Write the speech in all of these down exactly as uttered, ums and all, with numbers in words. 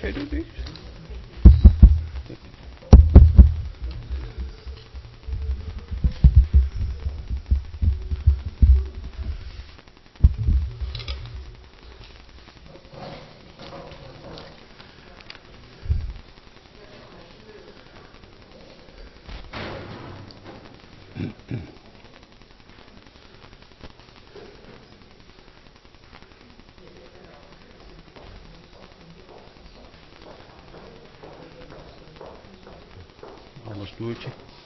Hij doet niks. Anders doertje.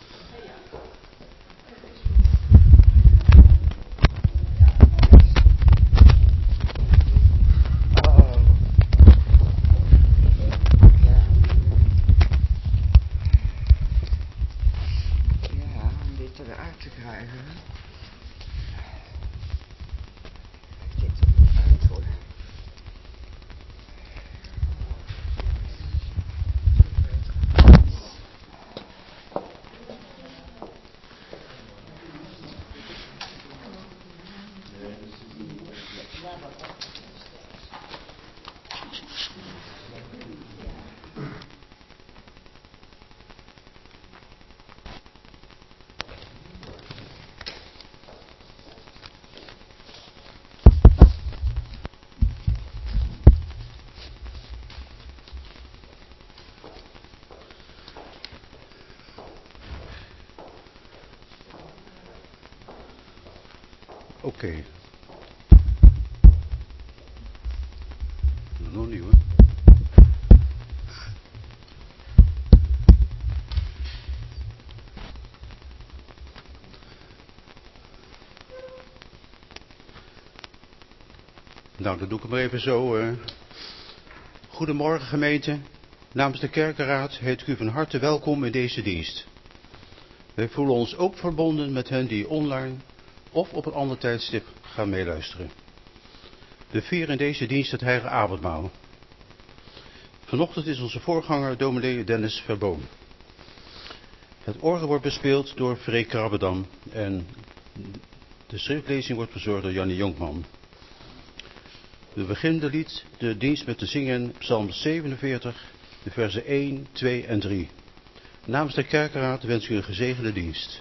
Oké. Okay. Nog niet hoor. Nou, dan doe ik het maar even zo. Uh. Goedemorgen gemeente. Namens de kerkenraad heet ik u van harte welkom in deze dienst. Wij voelen ons ook verbonden met hen die online of op een ander tijdstip gaan meeluisteren. We vieren in deze dienst het heilige avondmaal. Vanochtend is onze voorganger dominee Dennis Verboom. Het orgel wordt bespeeld door Freek Krabbedam en de schriftlezing wordt verzorgd door Jannie Jonkman. We beginnen de lied, de dienst met te zingen Psalm zevenenveertig, de versen één, twee en drie. Namens de kerkenraad wens ik u een gezegende dienst.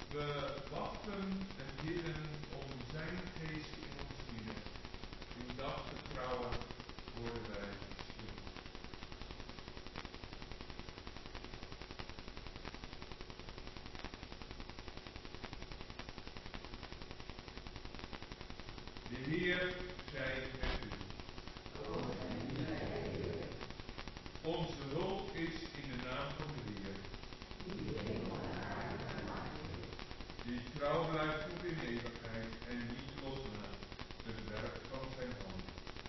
We wachten en bidden om zijn geest in ons midden. In dat vertrouwen worden wij stil. De Heer zij met u. Onze hulp is in de naam van de Heer. Die trouw blijft tot in eeuwigheid en niet loslaat het werk van zijn hand.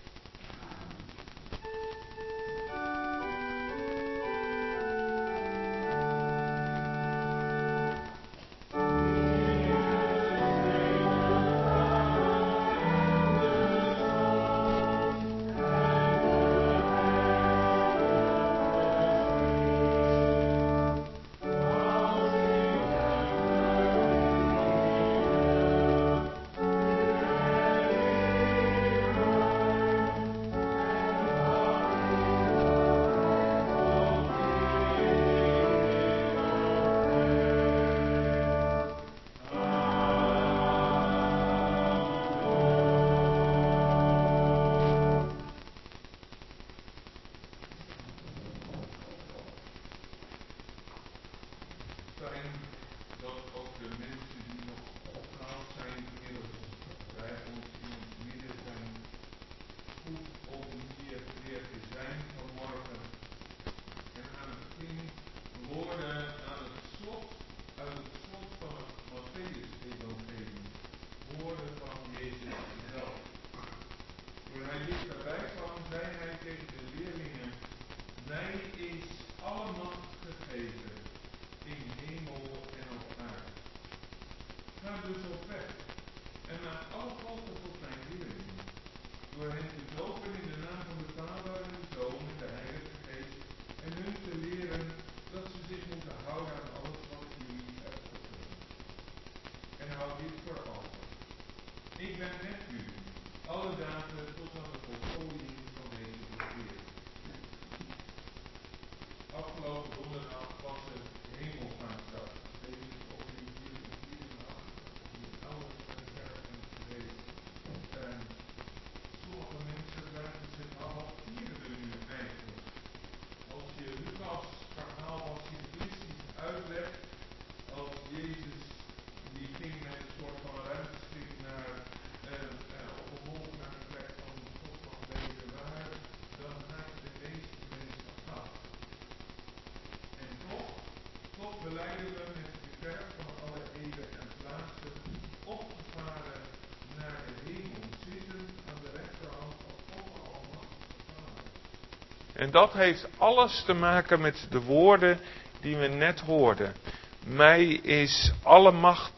En dat heeft alles te maken met de woorden die we net hoorden. Mij is alle macht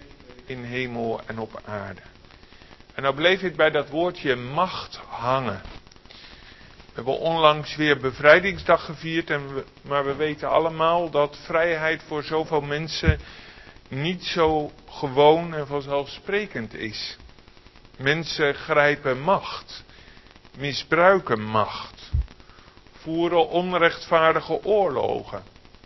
in hemel en op aarde. En nou bleef ik bij dat woordje macht hangen. We hebben onlangs weer bevrijdingsdag gevierd, en we, maar we weten allemaal dat vrijheid voor zoveel mensen niet zo gewoon en vanzelfsprekend is. Mensen grijpen macht, misbruiken macht, voeren onrechtvaardige oorlogen.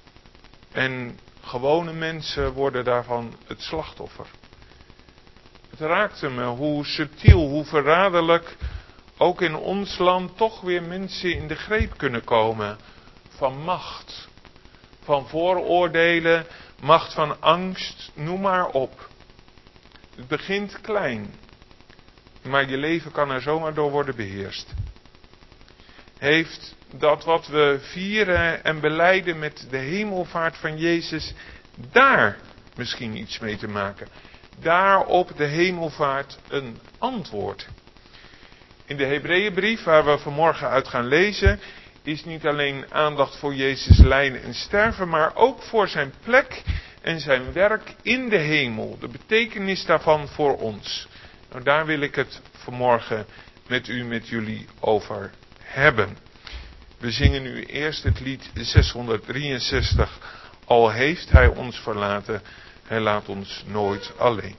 En gewone mensen worden daarvan het slachtoffer. Het raakte me hoe subtiel, hoe verraderlijk ook in ons land toch weer mensen in de greep kunnen komen van macht. Van vooroordelen, macht van angst, noem maar op. Het begint klein, maar je leven kan er zomaar door worden beheerst. Heeft dat wat we vieren en belijden met de hemelvaart van Jezus daar misschien iets mee te maken? Daar op de hemelvaart een antwoord. In de Hebreeënbrief, waar we vanmorgen uit gaan lezen, is niet alleen aandacht voor Jezus lijden en sterven, maar ook voor zijn plek en zijn werk in de hemel. De betekenis daarvan voor ons. Nou, daar wil ik het vanmorgen met u, met jullie over hebben. We zingen nu eerst het lied zeshonderddrieënzestig. Al heeft hij ons verlaten, hij laat ons nooit alleen.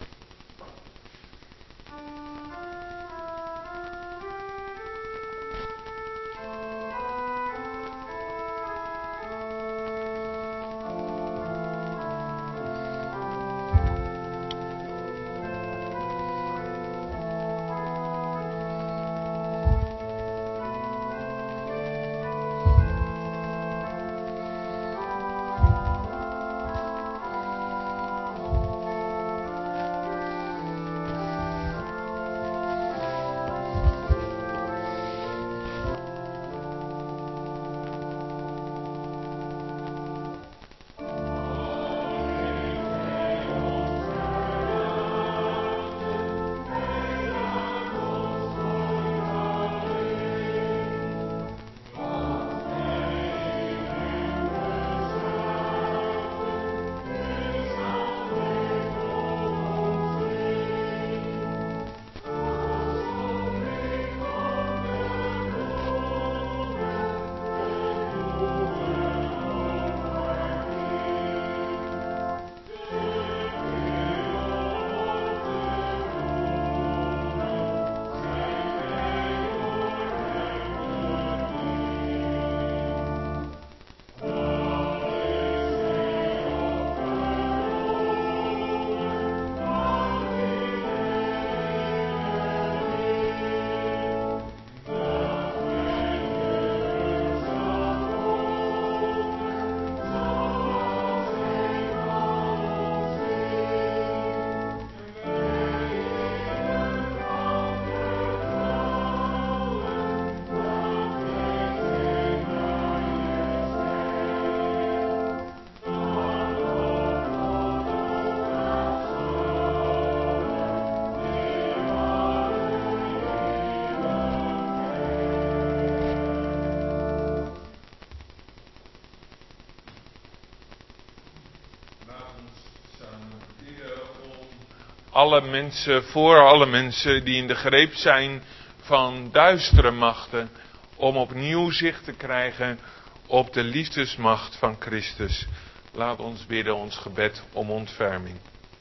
alle mensen, voor alle mensen die in de greep zijn van duistere machten, om opnieuw zicht te krijgen op de liefdesmacht van Christus. Laat ons bidden ons gebed om ontferming.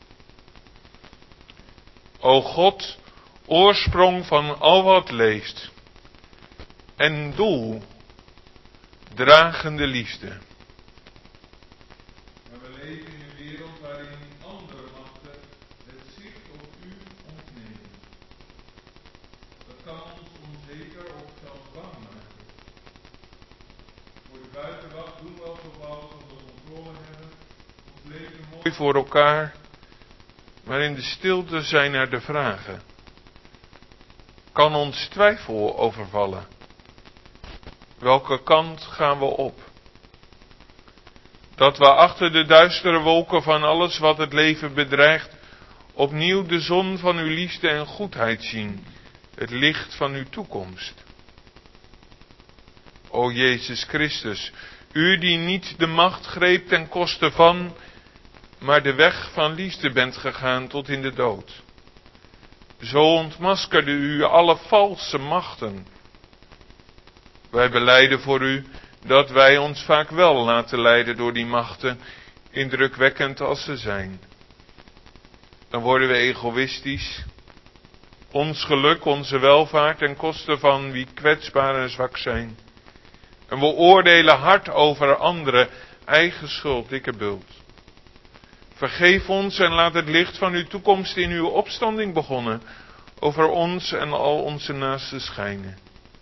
O God, oorsprong van al wat leeft en doel, dragende liefde. Maar we leven in een wereld waarin andere machten het zicht op u ontnemen. Dat kan ons onzeker of zelfs bang maken. Voor de buitenwacht doen we alsof we alles onder controle hebben. Ons leven mooi Voor elkaar, maar in de stilte zijn er de vragen. Kan ons twijfel overvallen? Welke kant gaan we op? Dat we achter de duistere wolken van alles wat het leven bedreigt, opnieuw de zon van uw liefde en goedheid zien, het licht van uw toekomst. O Jezus Christus, u die niet de macht greep ten koste van, maar de weg van liefde bent gegaan tot in de dood. Zo ontmaskerde u alle valse machten. Wij belijden voor u dat wij ons vaak wel laten leiden door die machten, indrukwekkend als ze zijn. Dan worden we egoïstisch. Ons geluk, onze welvaart ten koste van wie kwetsbaar en zwak zijn. En we oordelen hard over anderen, eigen schuld, dikke bult. Vergeef ons en laat het licht van uw toekomst in uw opstanding begonnen over ons en al onze naasten schijnen.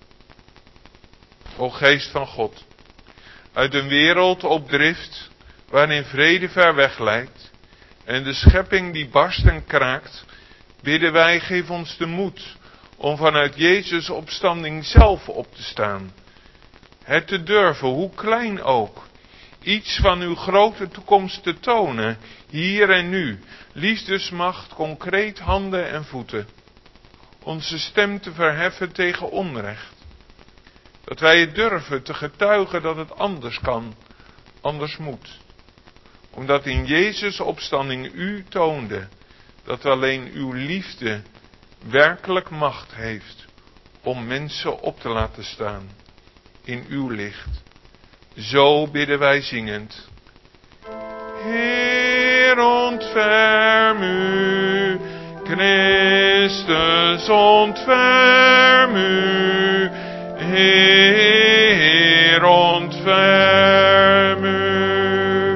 O Geest van God, uit een wereld op drift, waarin vrede ver weg lijkt, en de schepping die barst en kraakt, bidden wij, geef ons de moed om vanuit Jezus' opstanding zelf op te staan. Het te durven, hoe klein ook, iets van uw grote toekomst te tonen, hier en nu, liefdesmacht, concreet handen en voeten. Onze stem te verheffen tegen onrecht. Dat wij het durven te getuigen dat het anders kan, anders moet. Omdat in Jezus' opstanding u toonde dat alleen uw liefde werkelijk macht heeft om mensen op te laten staan in uw licht. Zo bidden wij zingend. Heer, ontferm u, Christus, ontferm u, Heer, ontferm u.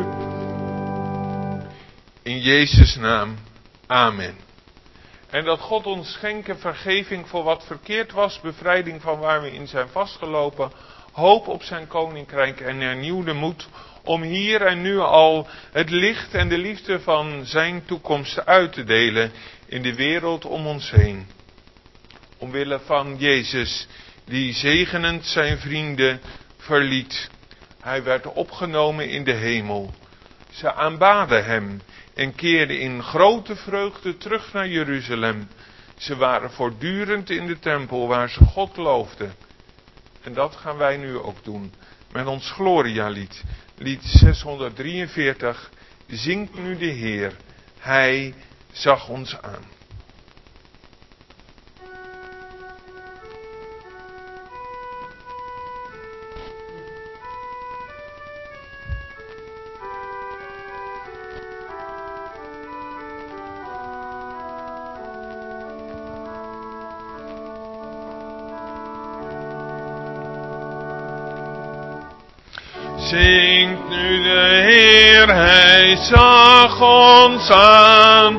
In Jezus' naam, amen. En dat God ons schenken vergeving voor wat verkeerd was, bevrijding van waar we in zijn vastgelopen, hoop op zijn koninkrijk en hernieuwde moed om hier en nu al het licht en de liefde van zijn toekomst uit te delen in de wereld om ons heen. Omwille van Jezus, die zegenend zijn vrienden verliet. Hij werd opgenomen in de hemel. Ze aanbaden hem en keerden in grote vreugde terug naar Jeruzalem. Ze waren voortdurend in de tempel waar ze God loofden. En dat gaan wij nu ook doen. Met ons Gloria-lied. Lied zeshonderddrieënveertig. Zingt nu de Heer. Hij zag ons aan. Zingt nu de Heer, hij zag ons aan.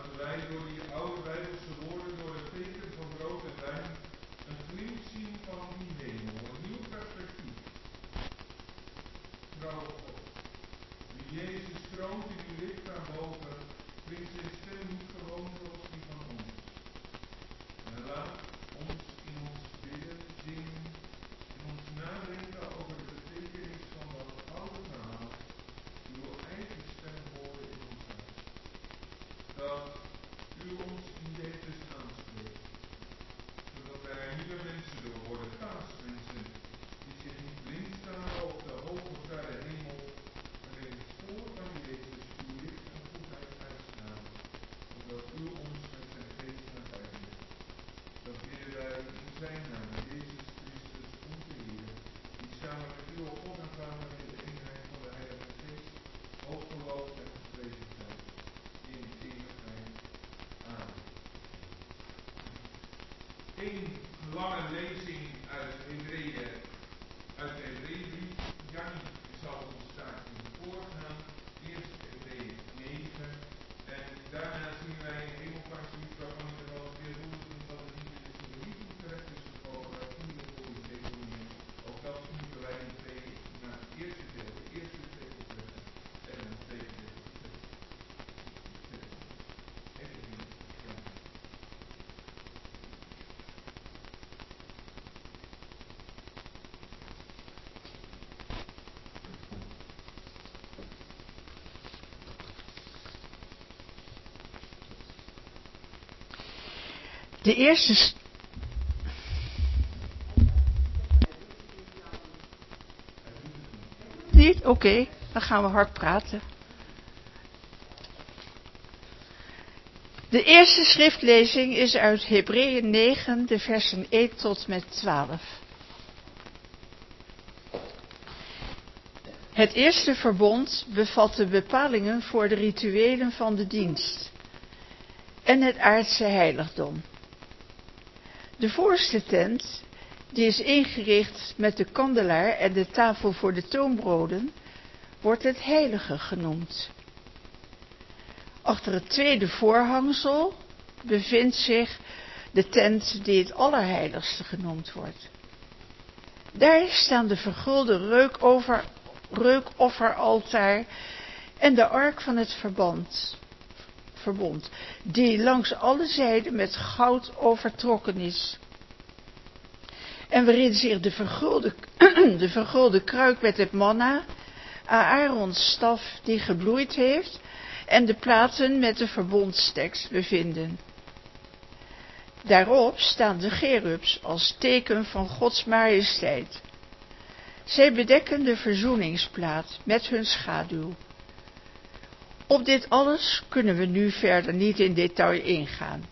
laten wij door die oude Bijbelse woorden, door het teken van brood en wijn, een glimp zien van die hemel, een nieuw perspectief. Trouw op God. Wie Jezus kroont in uw licht daarboven, klinkt zijn stem niet gewoon zoals die van ons. En laat ons in ons bidden, zingen, in ons nadenken over de betekenis van dat oude verhaal, uw eigen stem horen in ons hart. Dat u ons in Jezus aanspreekt, zodat wij er nieuwe mensen door worden, paasmensen, die zich niet blind staren op de hoge verre hemel, maar in het spoor van Jezus uw licht en goedheid uitstralen, opdat u ons met zijn geest nabij bent. Dat bidden wij in zijn naam, Jezus Christus, onze Heer, die samen met u, o God en Vader, in de eenheid van de Heilige Geest, hooggeloofd en geprezen zijn, in eeuwigheid. Amen. Eén lange lezing uit Hebreeën, uit de Hebreeënbrief. Jan zal ons daarin voorgaan. Eerst Hebreeën negen. En daarna zien wij een hemelvaartsbrief waarvan ik er wel weer roerend dat het niet in de symboliek terecht is gekomen, maar in de Polytheonie. Ook dat moeten wij in twee naar het eerste deel, de eerste twee opleggen en dan het tweede deel. De eerste... St- Niet? Oké, okay, dan gaan we hard praten. De eerste schriftlezing is uit Hebreeën negen, de versen één tot met twaalf. Het eerste verbond bevat de bepalingen voor de rituelen van de dienst en het aardse heiligdom. De voorste tent, die is ingericht met de kandelaar en de tafel voor de toonbroden, wordt het heilige genoemd. Achter het tweede voorhangsel bevindt zich de tent die het allerheiligste genoemd wordt. Daar staan de vergulde reukover, reukofferaltaar en de ark van het verbond, verbond, die langs alle zijden met goud overtrokken is. En waarin zich de vergulde, de vergulde kruik met het manna, Aarons staf die gebloeid heeft, en de platen met de verbondstekst bevinden. Daarop staan de cherubs als teken van Gods majesteit. Zij bedekken de verzoeningsplaat met hun schaduw. Op dit alles kunnen we nu verder niet in detail ingaan.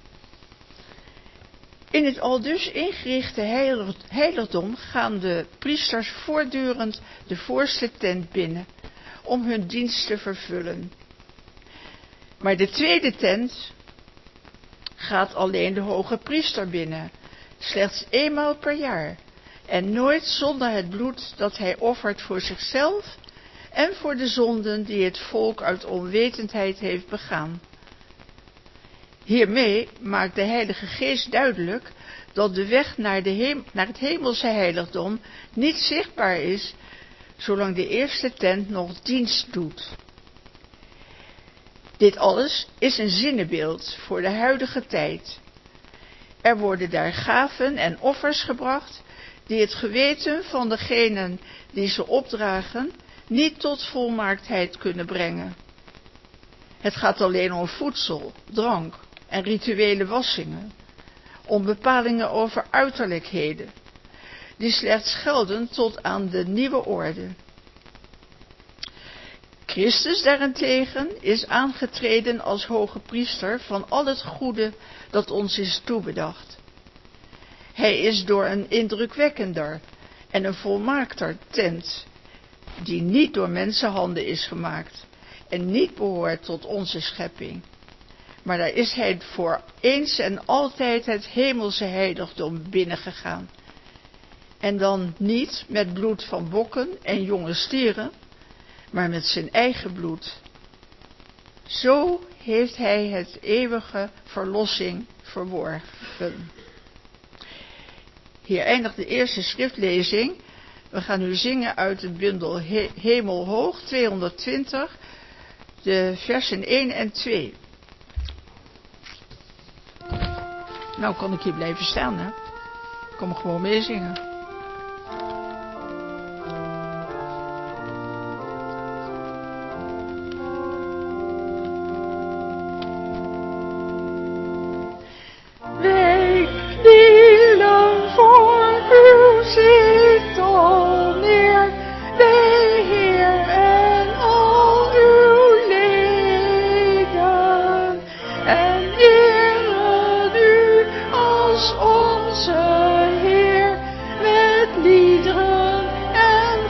In het aldus ingerichte heiligdom gaan de priesters voortdurend de voorste tent binnen om hun dienst te vervullen. Maar de tweede tent gaat alleen de hoge priester binnen, slechts eenmaal per jaar, en nooit zonder het bloed dat hij offert voor zichzelf en voor de zonden die het volk uit onwetendheid heeft begaan. Hiermee maakt de Heilige Geest duidelijk dat de weg naar, de hem, naar het hemelse heiligdom niet zichtbaar is, zolang de eerste tent nog dienst doet. Dit alles is een zinnebeeld voor de huidige tijd. Er worden daar gaven en offers gebracht die het geweten van degenen die ze opdragen niet tot volmaaktheid kunnen brengen. Het gaat alleen om voedsel, drank en rituele wassingen, om bepalingen over uiterlijkheden, die slechts gelden tot aan de nieuwe orde. Christus daarentegen is aangetreden als hoge priester van al het goede dat ons is toebedacht. Hij is door een indrukwekkender en een volmaakter tent, die niet door mensenhanden is gemaakt en niet behoort tot onze schepping. Maar daar is hij voor eens en altijd het hemelse heiligdom binnengegaan. En dan niet met bloed van bokken en jonge stieren, maar met zijn eigen bloed. Zo heeft hij het eeuwige verlossing verworven. Hier eindigt de eerste schriftlezing. We gaan nu zingen uit het bundel He- Hemelhoog tweehonderdtwintig, de versen één en twee. Nou kan ik hier blijven staan, hè. Ik kan me gewoon meezingen. Wij knielen voor uw zetel neer, wij Heer en al uw leden, en eren u als onze Heer met liederen en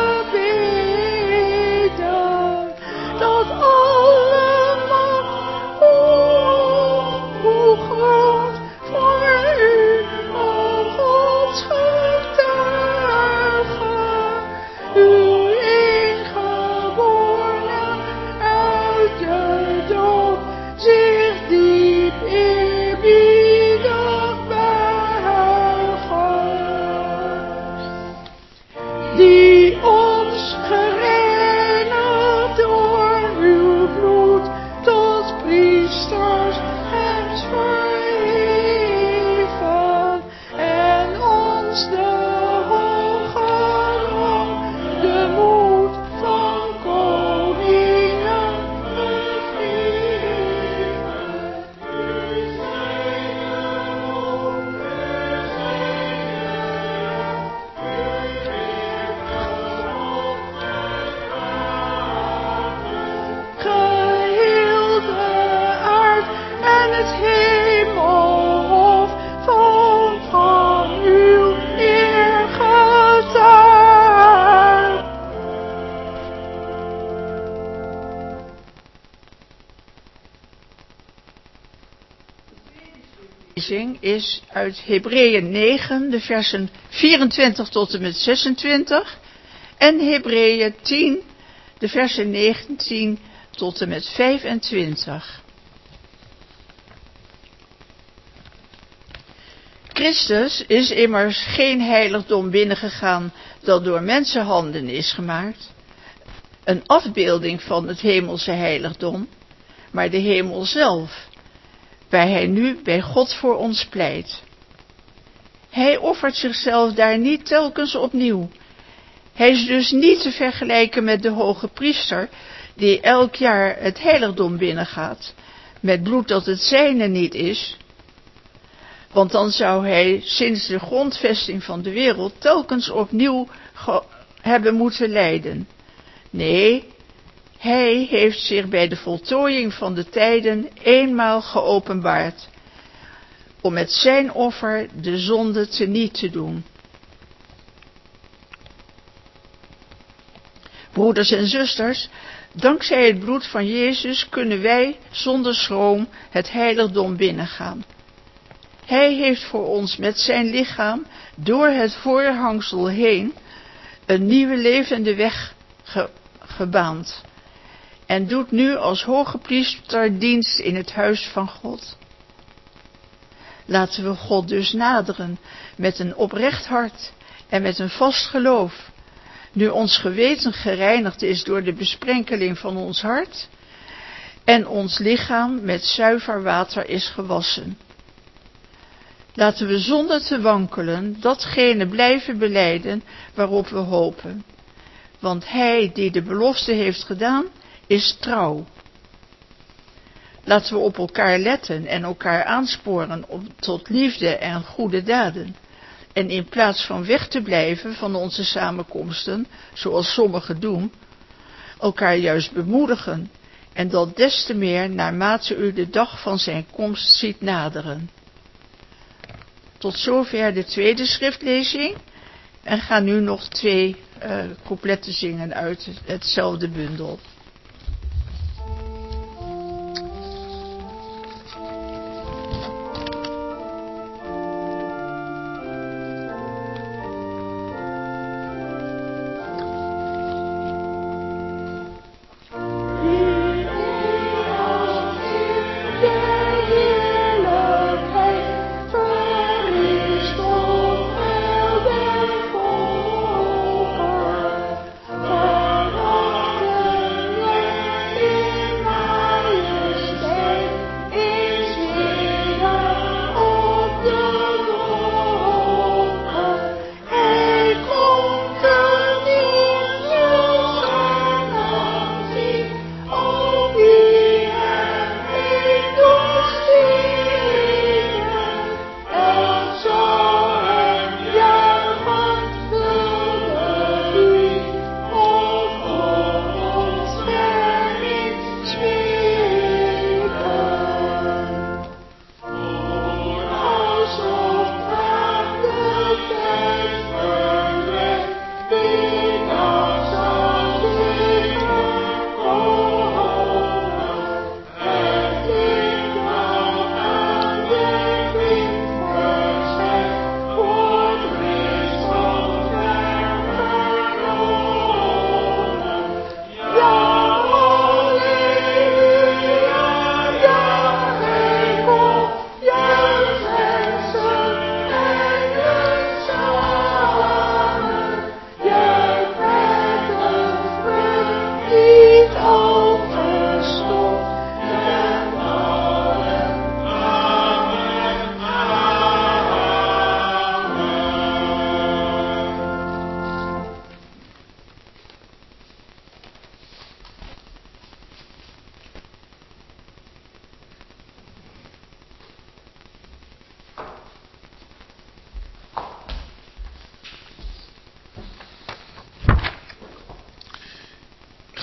gebeden, dat alle macht, hoe, hoe groot voor u, o Gods getuige, uw ingeborene uit de dood zich diep eerbiedig buigen, die ons gereinigd door uw bloed tot priesters hebt verheven, en ons de hoge roem, de moed van koningen gegeven. U zijt de hoop, u zijt de geheel de aard en het hemelhof van, van uw eer getuigt. De lezing is uit Hebreeën negen, de versen vierentwintig tot en met zesentwintig, en Hebreeën tien, de versen negentien tot en met vijfentwintig. Christus is immers geen heiligdom binnengegaan dat door mensenhanden is gemaakt, een afbeelding van het hemelse heiligdom, maar de hemel zelf, waar hij nu bij God voor ons pleit. Hij offert zichzelf daar niet telkens opnieuw. Hij is dus niet te vergelijken met de hoge priester, die elk jaar het heiligdom binnengaat, met bloed dat het zijne niet is. Want dan zou hij sinds de grondvesting van de wereld telkens opnieuw ge- hebben moeten lijden. Nee, hij heeft zich bij de voltooiing van de tijden eenmaal geopenbaard, om met zijn offer de zonde teniet te doen. Broeders en zusters, dankzij het bloed van Jezus kunnen wij zonder schroom het heiligdom binnengaan. Hij heeft voor ons met zijn lichaam door het voorhangsel heen een nieuwe levende weg ge- gebaand en doet nu als hoge priester dienst in het huis van God. Laten we God dus naderen met een oprecht hart en met een vast geloof, nu ons geweten gereinigd is door de besprenkeling van ons hart en ons lichaam met zuiver water is gewassen. Laten we zonder te wankelen datgene blijven belijden waarop we hopen, want hij die de belofte heeft gedaan, is trouw. Laten we op elkaar letten en elkaar aansporen op, tot liefde en goede daden. En in plaats van weg te blijven van onze samenkomsten, zoals sommigen doen, elkaar juist bemoedigen, en dat des te meer naarmate u de dag van zijn komst ziet naderen. Tot zover de tweede schriftlezing, en ga nu nog twee uh, coupletten zingen uit hetzelfde bundel.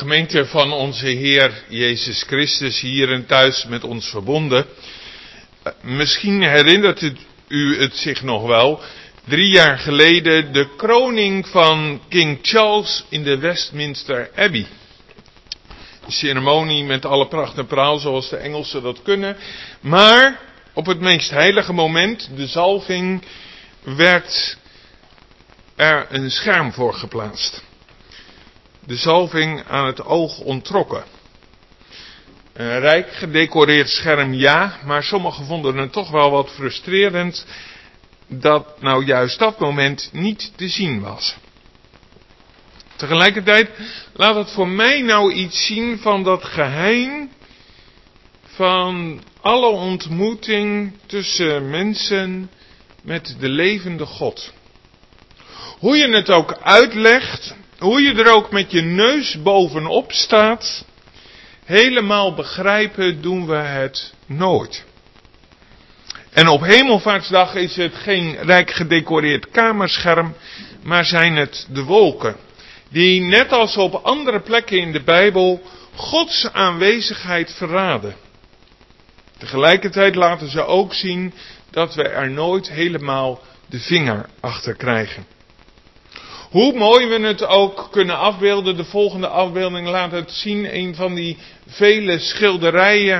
gemeente van onze Heer Jezus Christus hier en thuis met ons verbonden. Misschien herinnert het u het zich nog wel. Drie jaar geleden de kroning van King Charles in de Westminster Abbey. Een ceremonie met alle pracht en praal zoals de Engelsen dat kunnen. Maar op het meest heilige moment, de zalving, werd er een scherm voor geplaatst. De zalving aan het oog onttrokken. Een rijk gedecoreerd scherm, ja, maar sommigen vonden het toch wel wat frustrerend dat nou juist dat moment niet te zien was. Tegelijkertijd laat het voor mij nou iets zien van dat geheim van alle ontmoeting tussen mensen met de levende God. Hoe je het ook uitlegt, hoe je er ook met je neus bovenop staat, helemaal begrijpen doen we het nooit. En op Hemelvaartsdag is het geen rijk gedecoreerd kamerscherm, maar zijn het de wolken, die net als op andere plekken in de Bijbel Gods aanwezigheid verraden. Tegelijkertijd laten ze ook zien dat we er nooit helemaal de vinger achter krijgen. Hoe mooi we het ook kunnen afbeelden, de volgende afbeelding laat het zien, een van die vele schilderijen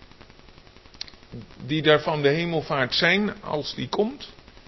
die daar van de hemelvaart zijn, als die komt.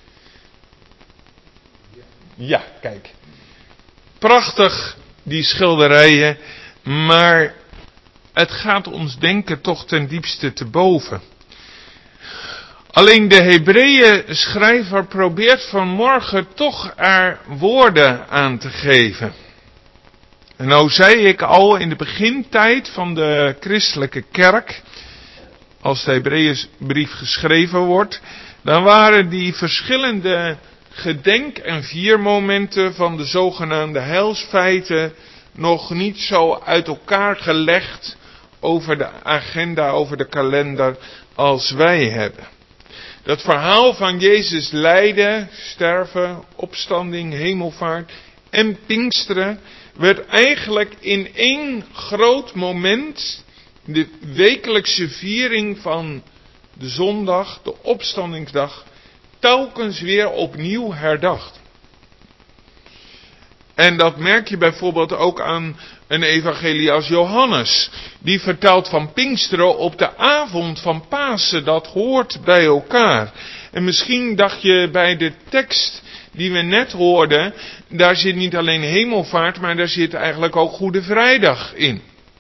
Ja, kijk. Prachtig, die schilderijen, maar het gaat ons denken toch ten diepste te boven. Alleen de Hebreeën schrijver probeert vanmorgen toch er woorden aan te geven. En nou zei ik al in de begintijd van de christelijke kerk, als de Hebreeënbrief geschreven wordt, dan waren die verschillende gedenk- en viermomenten van de zogenaamde heilsfeiten nog niet zo uit elkaar gelegd over de agenda, over de kalender als wij hebben. Dat verhaal van Jezus lijden, sterven, opstanding, hemelvaart en Pinksteren werd eigenlijk in één groot moment, de wekelijkse viering van de zondag, de opstandingsdag, telkens weer opnieuw herdacht. En dat merk je bijvoorbeeld ook aan een evangelie als Johannes. Die vertelt van Pinksteren op de avond van Pasen. Dat hoort bij elkaar. En misschien dacht je bij de tekst die we net hoorden, daar zit niet alleen hemelvaart, maar daar zit eigenlijk ook Goede Vrijdag in.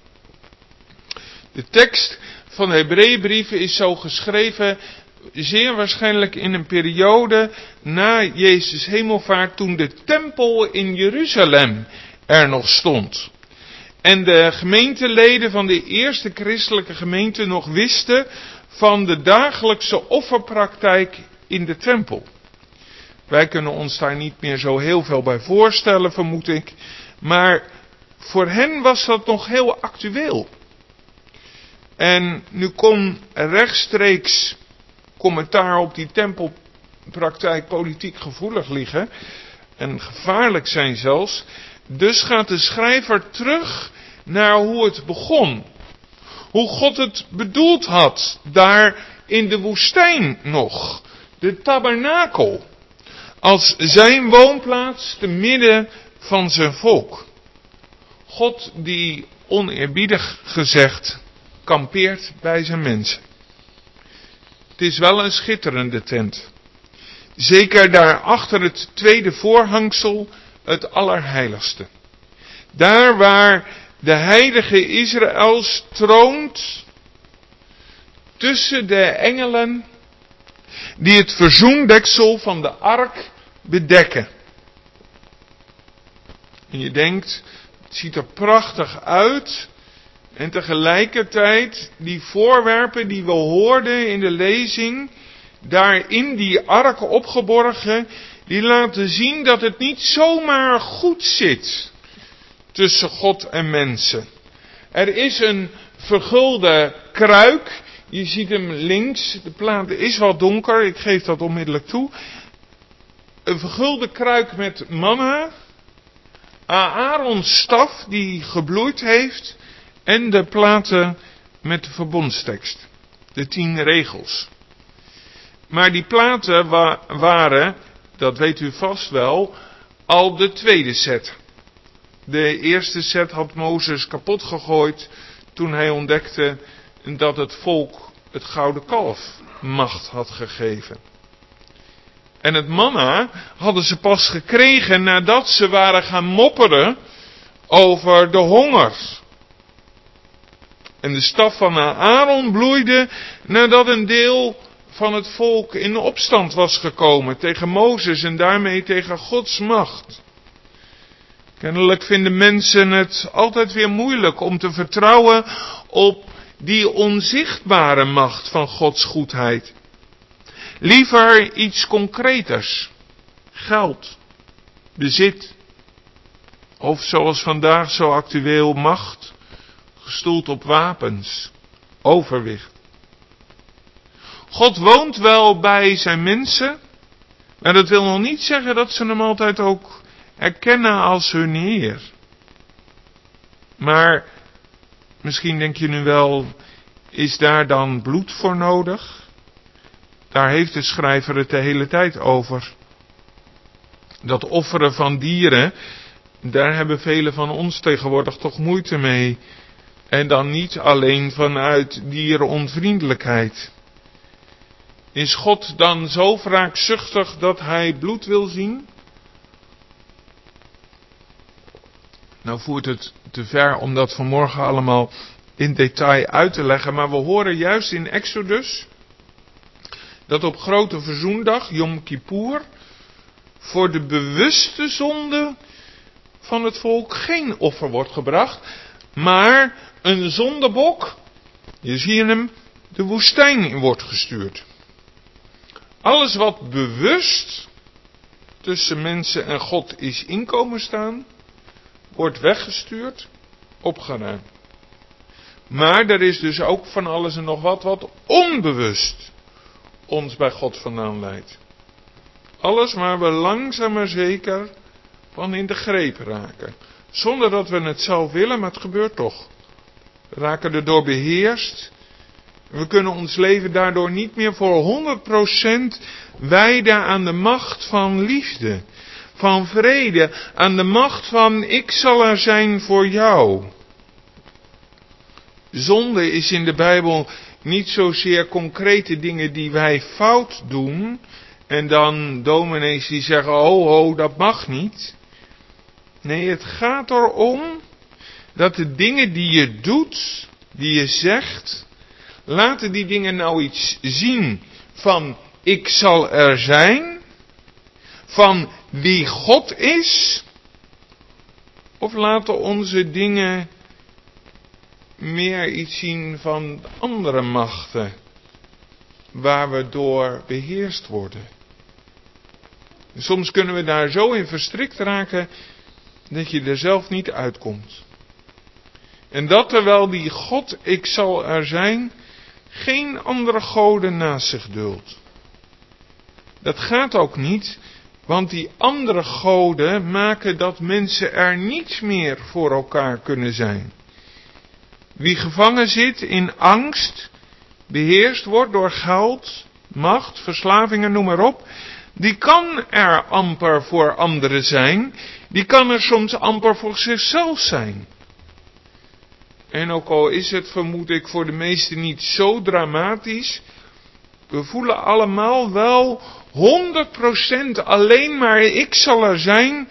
De tekst van de Hebreeënbrieven is zo geschreven, zeer waarschijnlijk in een periode na Jezus hemelvaart, toen de tempel in Jeruzalem er nog stond. En de gemeenteleden van de eerste christelijke gemeente nog wisten van de dagelijkse offerpraktijk in de tempel. Wij kunnen ons daar niet meer zo heel veel bij voorstellen, vermoed ik. Maar voor hen was dat nog heel actueel. En nu kon rechtstreeks commentaar op die tempelpraktijk politiek gevoelig liggen. En gevaarlijk zijn zelfs. Dus gaat de schrijver terug naar hoe het begon. Hoe God het bedoeld had. Daar in de woestijn nog. De tabernakel. Als zijn woonplaats te midden van zijn volk. God die oneerbiedig gezegd kampeert bij zijn mensen. Het is wel een schitterende tent. Zeker daar achter het tweede voorhangsel, het allerheiligste. Daar waar de heilige Israëls troont tussen de engelen die het verzoendeksel van de ark bedekken. En je denkt, het ziet er prachtig uit. En tegelijkertijd, die voorwerpen die we hoorden in de lezing, daar in die ark opgeborgen, die laten zien dat het niet zomaar goed zit tussen God en mensen. Er is een vergulde kruik, je ziet hem links, de plaat is wat donker, ik geef dat onmiddellijk toe. Een vergulde kruik met manna, Aarons staf die gebloeid heeft en de platen met de verbondstekst. De tien regels. Maar die platen wa- waren, dat weet u vast wel, al de tweede set. De eerste set had Mozes kapot gegooid toen hij ontdekte dat het volk het gouden kalf macht had gegeven. En het manna hadden ze pas gekregen nadat ze waren gaan mopperen over de honger. En de staf van Aaron bloeide nadat een deel van het volk in opstand was gekomen tegen Mozes en daarmee tegen Gods macht. Kennelijk vinden mensen het altijd weer moeilijk om te vertrouwen op die onzichtbare macht van Gods goedheid. Liever iets concreters. Geld, bezit. Of zoals vandaag zo actueel macht, gestoeld op wapens, overwicht. God woont wel bij zijn mensen, maar dat wil nog niet zeggen dat ze hem altijd ook erkennen als hun Heer. Maar misschien denk je nu wel, is daar dan bloed voor nodig? Daar heeft de schrijver het de hele tijd over. Dat offeren van dieren, daar hebben velen van ons tegenwoordig toch moeite mee. En dan niet alleen vanuit dierenonvriendelijkheid. Is God dan zo wraakzuchtig dat hij bloed wil zien? Nou voert het te ver om dat vanmorgen allemaal in detail uit te leggen. Maar we horen juist in Exodus dat op grote verzoendag, Yom Kippur, voor de bewuste zonde van het volk geen offer wordt gebracht. Maar een zondebok, je ziet hem, de woestijn in wordt gestuurd. Alles wat bewust tussen mensen en God is inkomen staan, wordt weggestuurd, opgeruimd. Maar er is dus ook van alles en nog wat wat onbewust ons bij God vandaan leidt. Alles waar we langzaam maar zeker van in de greep raken. Zonder dat we het zelf willen, maar het gebeurt toch. We raken erdoor beheerst. We kunnen ons leven daardoor niet meer voor honderd procent wijden aan de macht van liefde. Van vrede, aan de macht van ik zal er zijn voor jou. Zonde is in de Bijbel niet zozeer concrete dingen die wij fout doen. En dan dominees die zeggen, ho ho, dat mag niet. Nee, het gaat erom dat de dingen die je doet, die je zegt, laten die dingen nou iets zien van ik zal er zijn, van wie God is, of laten onze dingen meer iets zien van andere machten, waar we door beheerst worden. Soms kunnen we daar zo in verstrikt raken, dat je er zelf niet uitkomt. En dat terwijl die God, ik zal er zijn, geen andere goden naast zich duldt. Dat gaat ook niet, want die andere goden maken dat mensen er niets meer voor elkaar kunnen zijn. Wie gevangen zit in angst, beheerst wordt door geld, macht, verslavingen, noem maar op, die kan er amper voor anderen zijn, die kan er soms amper voor zichzelf zijn. En ook al is het, vermoed ik, voor de meesten niet zo dramatisch, we voelen allemaal wel honderd procent alleen maar ik zal er zijn.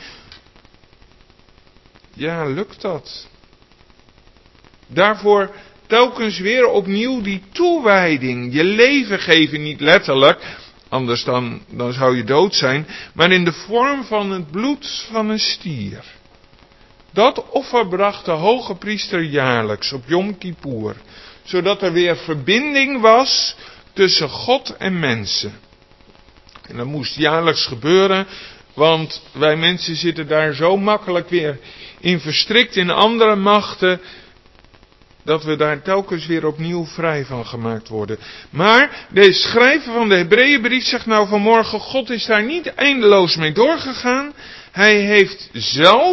Ja, lukt dat? Daarvoor telkens weer opnieuw die toewijding, je leven geven, niet letterlijk, anders dan, dan zou je dood zijn, maar in de vorm van het bloed van een stier. Dat offer bracht de hoge priester jaarlijks op Yom Kippur, zodat er weer verbinding was tussen God en mensen. En dat moest jaarlijks gebeuren, want wij mensen zitten daar zo makkelijk weer in verstrikt in andere machten, dat we daar telkens weer opnieuw vrij van gemaakt worden. Maar de schrijver van de Hebreeënbrief zegt nou vanmorgen, God is daar niet eindeloos mee doorgegaan. Hij heeft zelf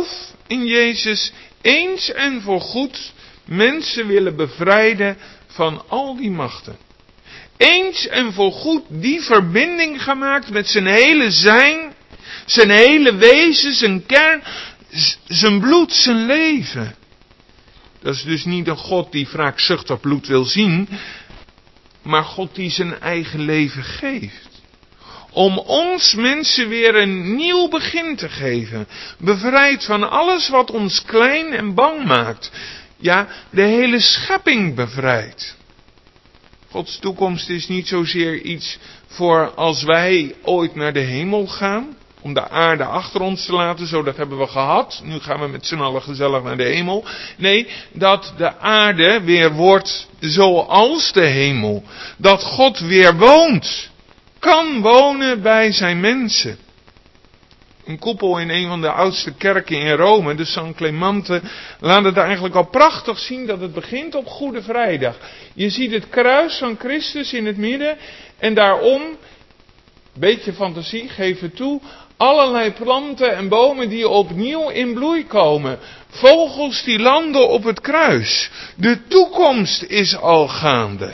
in Jezus eens en voorgoed mensen willen bevrijden van al die machten. Eens en voorgoed die verbinding gemaakt met zijn hele zijn, zijn hele wezen, zijn kern, zijn bloed, zijn leven. Dat is dus niet een God die wraakzuchtig bloed wil zien, maar God die zijn eigen leven geeft. Om ons mensen weer een nieuw begin te geven. Bevrijd van alles wat ons klein en bang maakt. Ja, de hele schepping bevrijdt. Gods toekomst is niet zozeer iets voor als wij ooit naar de hemel gaan. Om de aarde achter ons te laten, zo dat hebben we gehad. Nu gaan we met z'n allen gezellig naar de hemel. Nee, dat de aarde weer wordt zoals de hemel. Dat God weer woont. Kan wonen bij zijn mensen. Een koepel in een van de oudste kerken in Rome, de San Clemente, laat het eigenlijk al prachtig zien dat het begint op Goede Vrijdag. Je ziet het kruis van Christus in het midden en daarom, beetje fantasie, geef het toe, allerlei planten en bomen die opnieuw in bloei komen. Vogels die landen op het kruis. De toekomst is al gaande.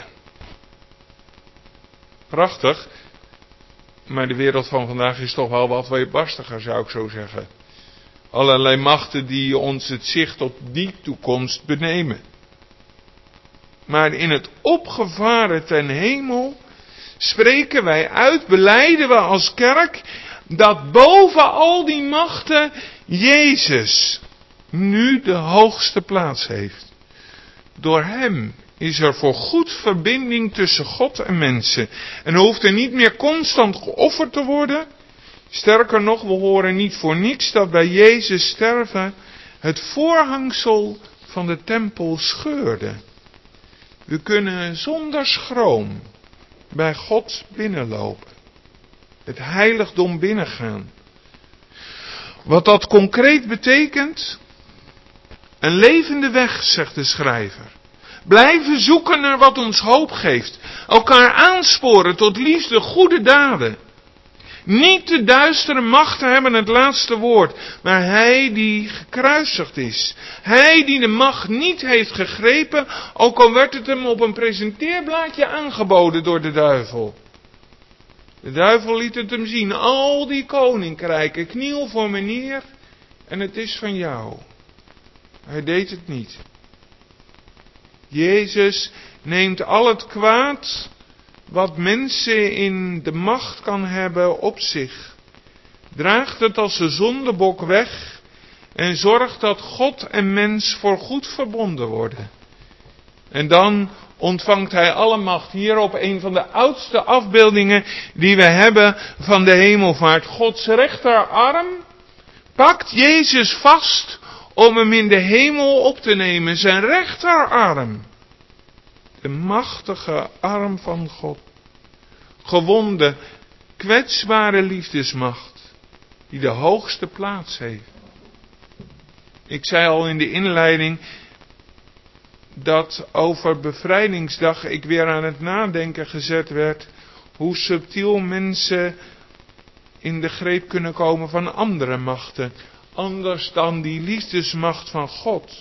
Prachtig. Maar de wereld van vandaag is toch wel wat weerbarstiger, zou ik zo zeggen. Allerlei machten die ons het zicht op die toekomst benemen. Maar in het opgevaren ten hemel spreken wij uit, belijden we als kerk, dat boven al die machten Jezus nu de hoogste plaats heeft. Door hem is er voorgoed verbinding tussen God en mensen. En hoeft er niet meer constant geofferd te worden. Sterker nog, we horen niet voor niks dat bij Jezus sterven het voorhangsel van de tempel scheurde. We kunnen zonder schroom bij God binnenlopen. Het heiligdom binnengaan. Wat dat concreet betekent? Een levende weg, zegt de schrijver. Blijven zoeken naar wat ons hoop geeft. Elkaar aansporen tot liefde, goede daden. Niet de duistere machten hebben het laatste woord, maar hij die gekruisigd is. Hij die de macht niet heeft gegrepen, ook al werd het hem op een presenteerblaadje aangeboden door de duivel. De duivel liet het hem zien, al die koninkrijken, kniel voor me neer en het is van jou. Hij deed het niet. Jezus neemt al het kwaad wat mensen in de macht kan hebben op zich. Draagt het als een zondebok weg en zorgt dat God en mens voorgoed verbonden worden. En dan ontvangt hij alle macht. Hier op een van de oudste afbeeldingen die we hebben van de hemelvaart. Gods rechterarm pakt Jezus vast om hem in de hemel op te nemen. Zijn rechterarm. De machtige arm van God. Gewonde, kwetsbare liefdesmacht. Die de hoogste plaats heeft. Ik zei al in de inleiding dat over bevrijdingsdag ik weer aan het nadenken gezet werd. Hoe subtiel mensen in de greep kunnen komen van andere machten. Anders dan die liefdesmacht van God.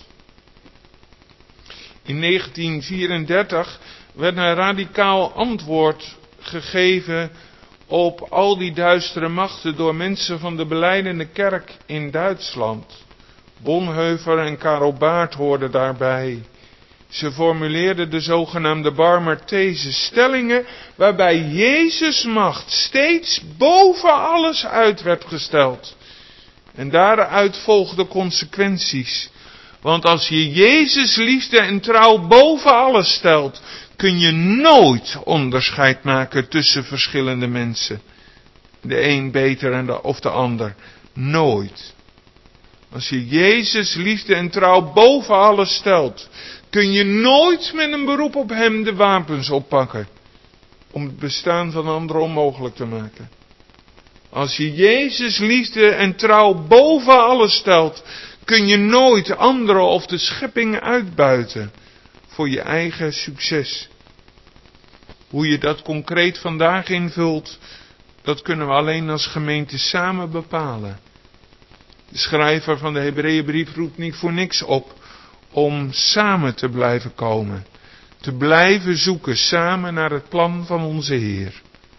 In negentien vierendertig werd een radicaal antwoord gegeven op al die duistere machten door mensen van de belijdende kerk in Duitsland. Bonhoeffer en Karel Baart hoorden daarbij. Ze formuleerden de zogenaamde Barmer-these, stellingen waarbij Jezus' macht steeds boven alles uit werd gesteld. En daaruit volgden consequenties. Want als je Jezus liefde en trouw boven alles stelt, kun je nooit onderscheid maken tussen verschillende mensen. De een beter en de, of de ander. Nooit. Als je Jezus liefde en trouw boven alles stelt, kun je nooit met een beroep op hem de wapens oppakken. Om het bestaan van anderen onmogelijk te maken. Als je Jezus liefde en trouw boven alles stelt, kun je nooit anderen of de schepping uitbuiten voor je eigen succes. Hoe je dat concreet vandaag invult, dat kunnen we alleen als gemeente samen bepalen. De schrijver van de Hebreeënbrief roept niet voor niks op om samen te blijven komen. Te blijven zoeken samen naar het plan van onze Heer.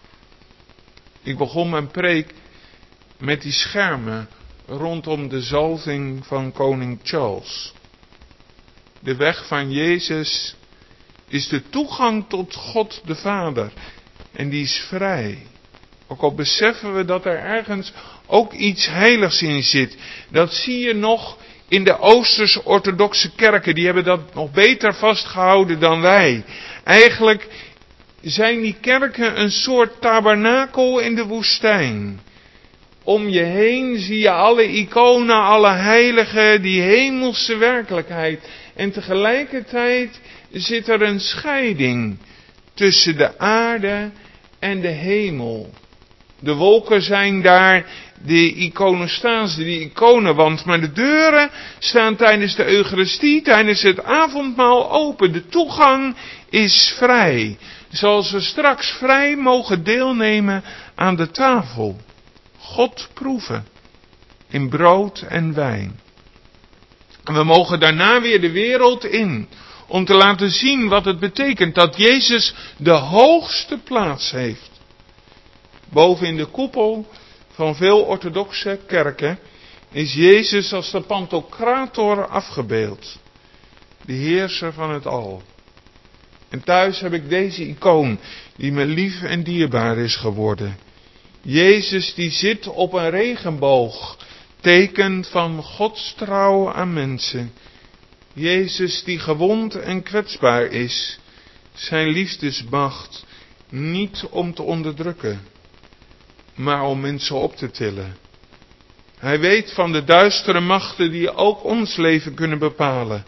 Ik begon mijn preek met die schermen rondom de zalving van koning Charles. De weg van Jezus is de toegang tot God de Vader. En die is vrij. Ook al beseffen we dat er ergens ook iets heiligs in zit. Dat zie je nog in de Oosters-orthodoxe kerken. Die hebben dat nog beter vastgehouden dan wij. Eigenlijk zijn die kerken een soort tabernakel in de woestijn. Om je heen zie je alle iconen, alle heiligen, die hemelse werkelijkheid. En tegelijkertijd zit er een scheiding tussen de aarde en de hemel. De wolken zijn daar de iconostase, die iconenwand. Maar de deuren staan tijdens de Eucharistie, tijdens het avondmaal open. De toegang is vrij. Zoals we straks vrij mogen deelnemen aan de tafel. God proeven in brood en wijn. En we mogen daarna weer de wereld in. Om te laten zien wat het betekent dat Jezus de hoogste plaats heeft. Boven in de koepel van veel orthodoxe kerken is Jezus als de Pantocrator afgebeeld. De heerser van het al. En thuis heb ik deze icoon die me lief en dierbaar is geworden. Jezus die zit op een regenboog, teken van Gods trouw aan mensen. Jezus die gewond en kwetsbaar is, zijn liefdesmacht niet om te onderdrukken, maar om mensen op te tillen. Hij weet van de duistere machten die ook ons leven kunnen bepalen.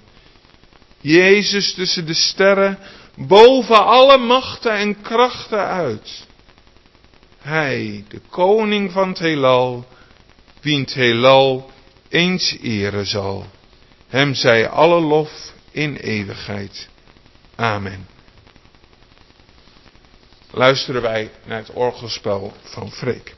Jezus tussen de sterren, boven alle machten en krachten uit. Hij, de koning van het heelal, wie het heelal eens eren zal. Hem zij alle lof in eeuwigheid. Amen. Luisteren wij naar het orgelspel van Freek.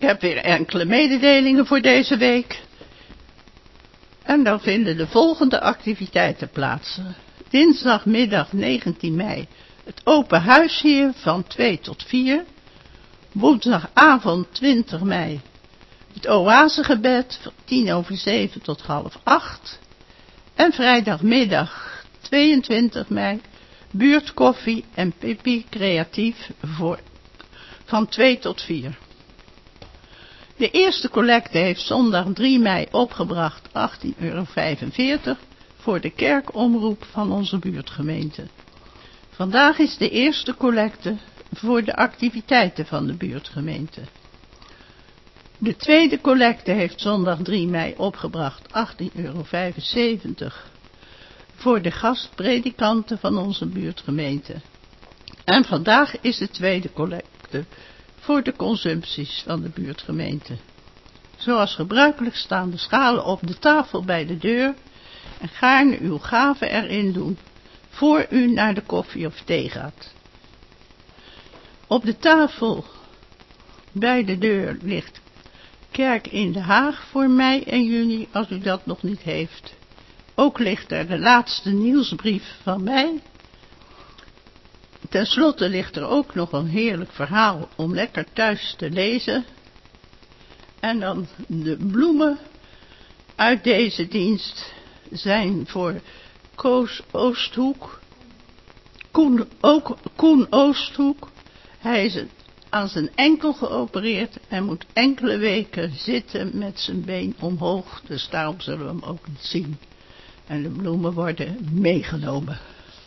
heb weer enkele mededelingen voor deze week. En dan vinden de volgende activiteiten plaats. Dinsdagmiddag negentien mei het open huis hier van twee tot vier. Woensdagavond twintig mei het oasegebed van tien over zeven tot half acht. En vrijdagmiddag tweeëntwintig mei buurtkoffie en pipi creatief voor, van twee tot vier. De eerste collecte heeft zondag drie mei opgebracht achttien euro vijfenveertig voor de kerkomroep van onze buurtgemeente. Vandaag is de eerste collecte voor de activiteiten van de buurtgemeente. De tweede collecte heeft zondag drie mei opgebracht achttien euro vijfenzeventig voor de gastpredikanten van onze buurtgemeente. En vandaag is de tweede collecte voor de consumpties van de buurtgemeente. Zoals gebruikelijk staan de schalen op de tafel bij de deur en gaarne uw gaven erin doen voor u naar de koffie of thee gaat. Op de tafel bij de deur ligt Kerk in de Haag voor mei en juni als u dat nog niet heeft. Ook ligt er de laatste nieuwsbrief van mij. Ten slotte ligt er ook nog een heerlijk verhaal om lekker thuis te lezen. En dan de bloemen uit deze dienst zijn voor Koos Oosthoek, Koen, ook Koen Oosthoek. Hij is aan zijn enkel geopereerd en moet enkele weken zitten met zijn been omhoog. Dus daarom zullen we hem ook niet zien. En de bloemen worden meegenomen.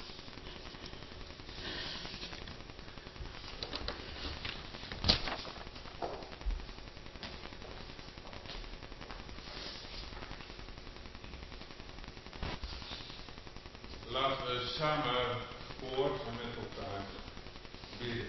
Laten we samen voor en met elkaar bidden.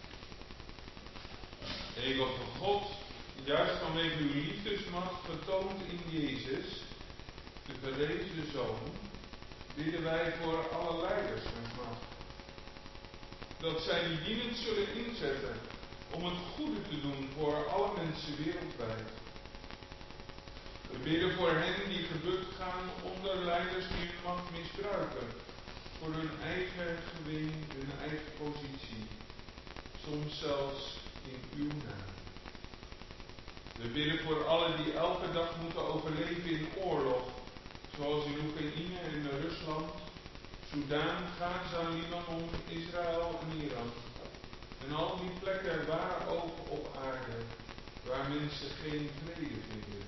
Eeuwige God, juist vanwege uw liefdesmacht getoond in Jezus, de verrezen Zoon, bidden wij voor alle leiders met macht. Dat zij die dienend zullen inzetten om het goede te doen voor alle mensen wereldwijd. We bidden voor hen die gebukt gaan onder leiders die hun macht misbruiken, voor hun eigen gewin, hun eigen positie, soms zelfs in uw naam. We bidden voor allen die elke dag moeten overleven in oorlog, zoals in Oekraïne en Rusland, Soedan, Gaza, Libanon, Israël en Iran. En al die plekken waar ook op aarde, waar mensen geen vrede vinden.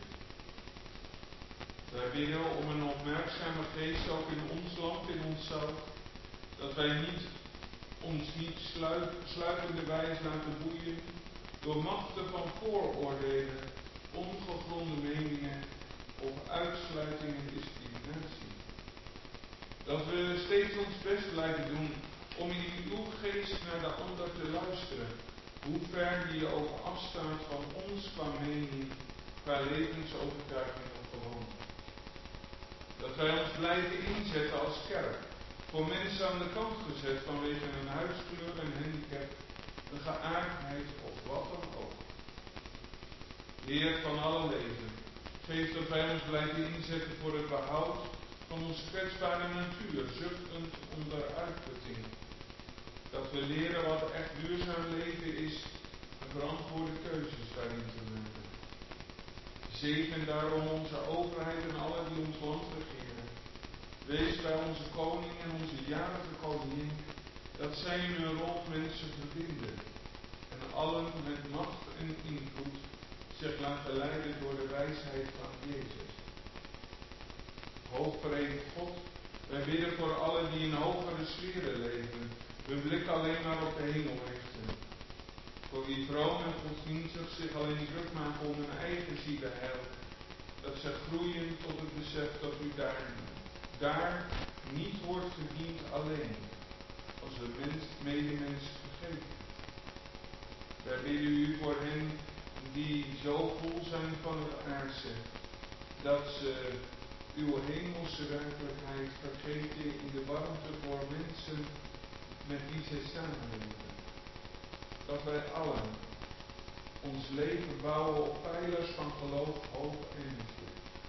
Wij bidden om een opmerkzame geest ook in ons land, in onszelf, dat wij niet, ons niet sluip, sluipende wijs laten boeien door machten van vooroordelen, ongegronde meningen of uitsluiting en discriminatie. Dat we steeds ons best blijven doen om in uw geest naar de ander te luisteren, hoe ver die ook afstaat van ons qua mening, qua levensovertuiging of gewoonte. Dat wij ons blijven inzetten als kerk, voor mensen aan de kant gezet vanwege een huidskleur, een handicap, een geaardheid of wat dan ook. Heer van alle leven, geef dat wij ons blijven inzetten voor het behoud van onze kwetsbare natuur, zuchtend onder uitputting. Dat we leren wat echt duurzaam leven is en verantwoorde keuzes daarin te maken. Zegen daarom onze overheid en alle die ons land regeren. Wees bij onze koning en onze jarige koningin, dat zij in hun rol mensen verbinden. En allen met macht en invloed zich laten leiden door de wijsheid van Jezus. Hoogverheven God, wij bidden voor allen die in hogere sferen leven, hun blik alleen maar op de hemel richten. Voor wie vroom en godsdienstig zich alleen druk maken om hun eigen zielenheil, dat ze groeien tot het besef dat u daar, daar niet wordt gediend alleen, als we mens, medemens vergeten. Wij bidden u voor hen die zo vol zijn van het aardse, dat ze uw hemelse werkelijkheid vergeten in de warmte voor mensen met wie zij samenleven. Dat wij allen ons leven bouwen op pijlers van geloof, hoop en liefde.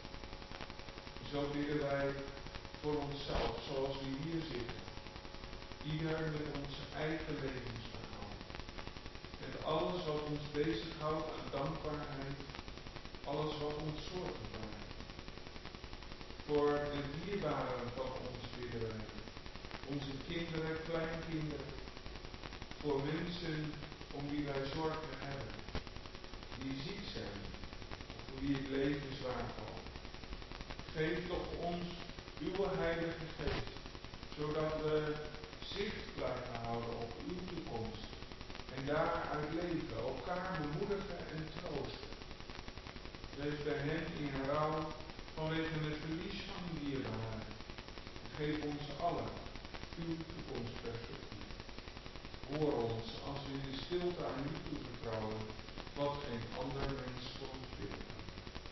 Zo bidden wij voor onszelf, zoals we hier zitten. Ieder met onze eigen levensverhaal. Met alles wat ons bezighoudt aan dankbaarheid. Alles wat ons zorgen baart. Voor de dierbaren van ons bidden wij. Onze kinderen, kleinkinderen. Voor mensen om wie wij zorgen hebben. Die ziek zijn. Of voor wie het leven zwaar valt. Geef toch ons uw heilige geest. Zodat we zicht blijven houden op uw toekomst. En daaruit leven. Elkaar bemoedigen en troosten. Wees bij hen in rouw vanwege het verlies van uw dierbaren. Geef ons allen uw toekomstperspectief. Hoor ons als we in de stilte aan u toevertrouwen, wat geen ander mens voor ons bidden kan.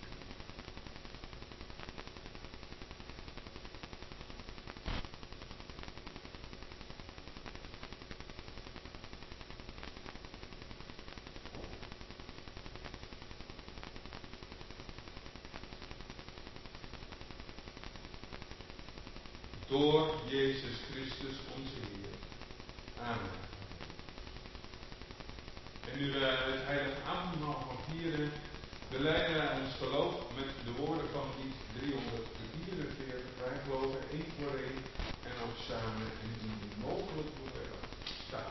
Door Jezus Christus onze Heer. Amen. En nu we het heilige avondmaal gaan vieren, belijden wij ons geloof met de woorden van lied driehonderdvierenveertig. Wij geloven één voor één en ook samen en indien mogelijk doen wij dat. Staat.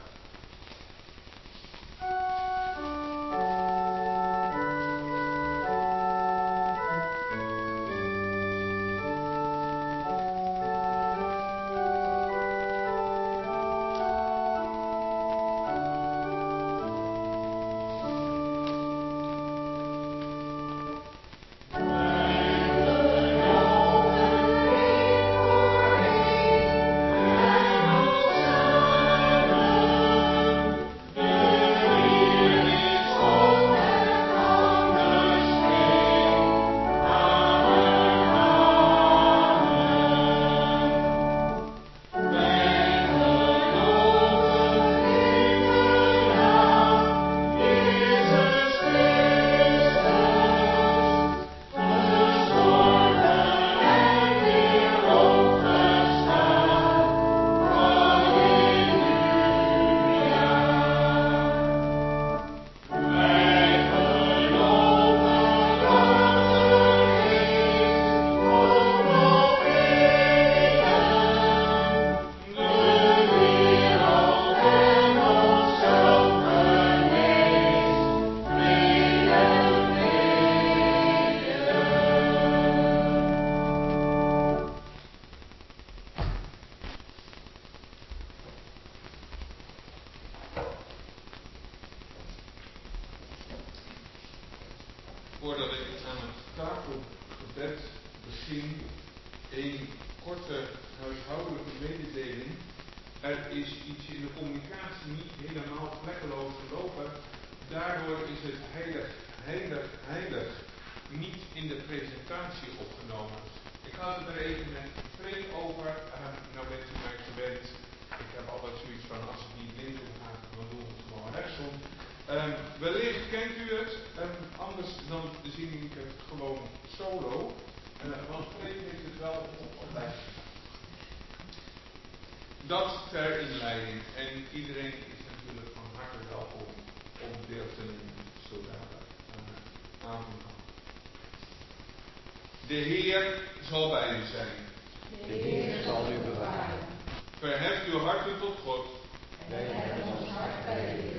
Voordat ik aan het tafelgebed begin, een korte huishoudelijke mededeling. Er is iets in de communicatie niet helemaal vlekkeloos gelopen. Daardoor is het heilig, heilig, heilig niet in de presentatie opgenomen. Ik had het er even met Freek over. Uh, nou bent u mij gewend. Ik heb altijd zoiets van, als het niet blind gaat, dan doen we het gewoon rechtsom. Um, wellicht kent u het, um, anders dan zing ik het gewoon solo. Uh, want Freek heeft het wel op een lijstje. Dat ter inleiding. En iedereen is natuurlijk van harte welkom om deel te nemen, zodat uh, avondmaal. De Heer zal bij u zijn. De Heer zal u bewaren. Verheft uw harten tot God. Wij hebben ons hart bij de Heer.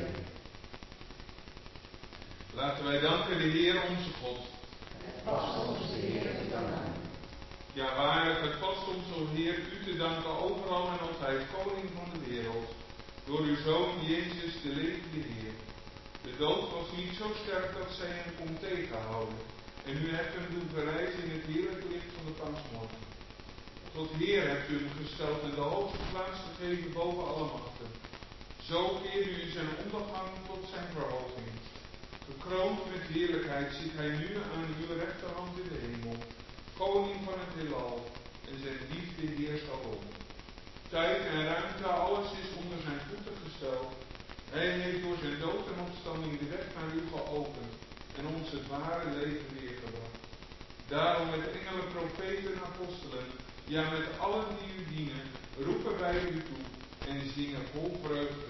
Laten wij danken de Heer onze God. Het past ons de Heer te danken. Ja, waarlijk, het past ons, o Heer, u te danken overal en altijd, koning van de wereld. Door uw Zoon Jezus, de levende Heer. De dood was niet zo sterk dat zij hem kon tegenhouden. En u hebt hem doen verrijzen in het heerlijke licht van de paasmorgen. Tot Heer hebt u hem gesteld en de hoogste plaats gegeven boven alle machten. Zo keerde u zijn ondergang tot zijn verhoging. Gekroond met heerlijkheid zit hij nu aan uw rechterhand in de hemel. Koning van het heelal en zijn liefde heerst alom. Tijd en ruimte, alles is onder zijn voeten gesteld. Hij heeft door zijn dood en opstanding de weg naar u geopend en ons het ware leven weergebracht. Daarom met engelen, profeten en apostelen, ja met allen die u dienen, roepen wij u toe en zingen vol vreugde.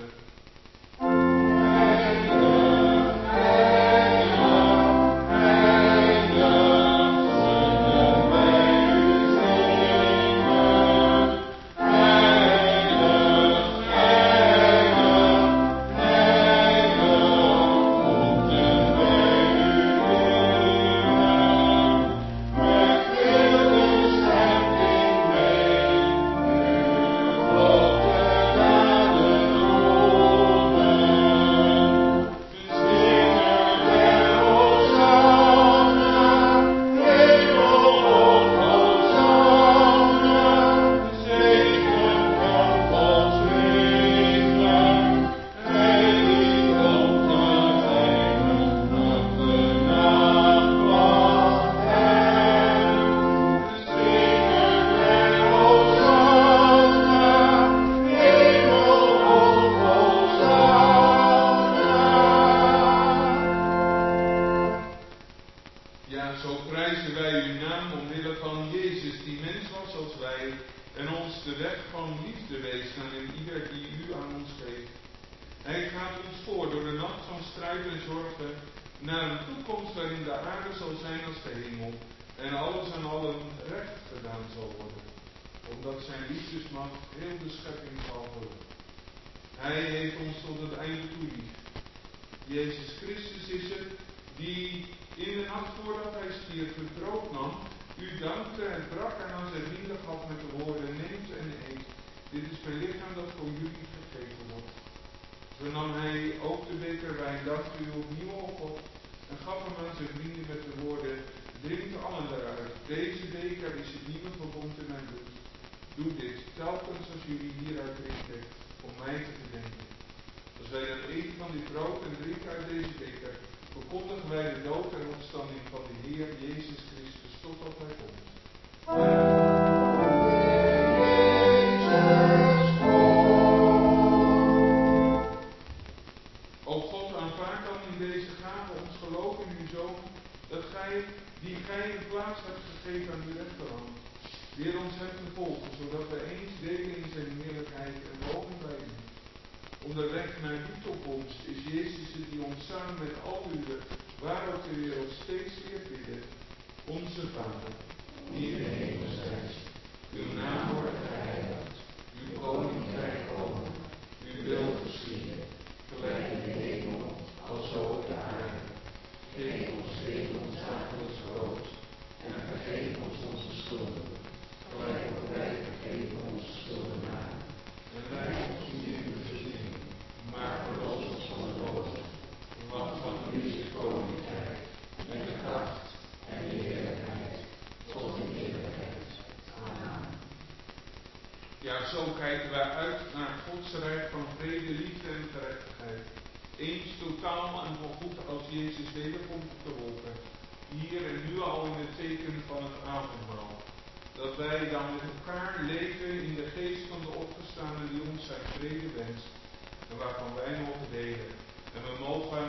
Zo kijken wij uit naar Gods rijk van vrede, liefde en gerechtigheid. Eens totaal en voorgoed als Jezus wederkomt te wolken. Hier en nu al in het teken van het avondmaal. Dat wij dan met elkaar leven in de geest van de opgestane die ons zijn vrede wenst. En waarvan wij mogen delen. En we mogen